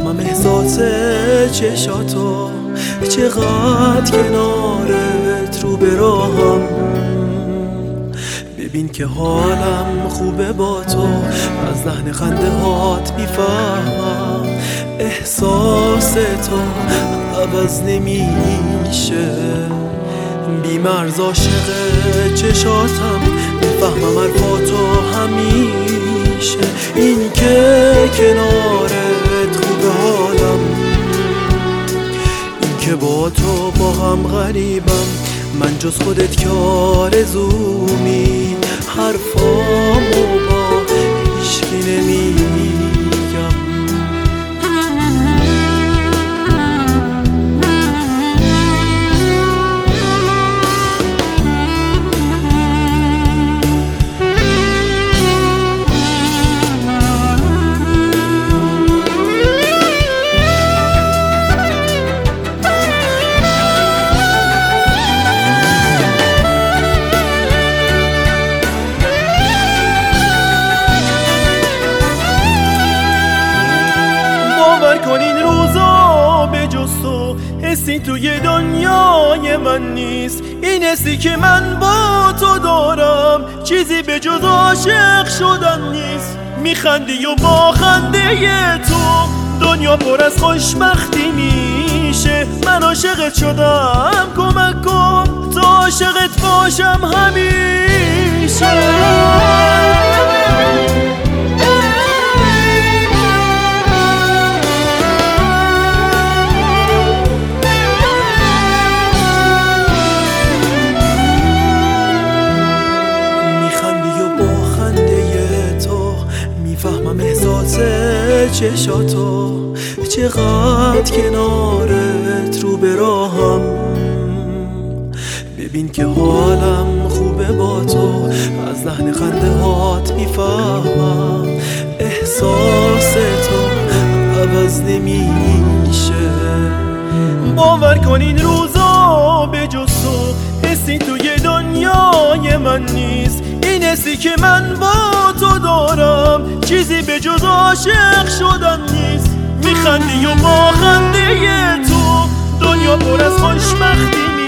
میفهمم احساس چشاتو، چقدر کنارت رو به راهم. ببین که حالم خوبه با تو، از لحن خنده هات میفهمم احساس تو عوض نمیشه. بی‌مرز عاشق چشاتم، میفهمم حرفاتو همیشه. این که کنارت خوبه حالم، این که با تو با هم غریبم. من جز خودت که آرزومی، حرفامو با هیچکی نمیگم. باور کن این روزا به جز تو حسی توی دنیای من نیست. این حسی که من با تو دارم چیزی به جز عاشق شدن نیست. میخندی و با خنده تو دنیا پر از خوشبختی میشه. من عاشقت شدم، کمک کن تا عاشقت باشم همیشه. میفهمم احساس چشاتو، چقدر کنارت رو به راهم. ببین که حالم خوبه با تو، از لحن خنده هات میفهمم احساس تو عوض نمیشه. باور کن این روزا به جز تو حسی توی دنیای من نیست. این حسی که من با تو دارم چیزی به جز عاشق شدن نیست. میخندی و با خنده تو دنیا پر از خوشبختی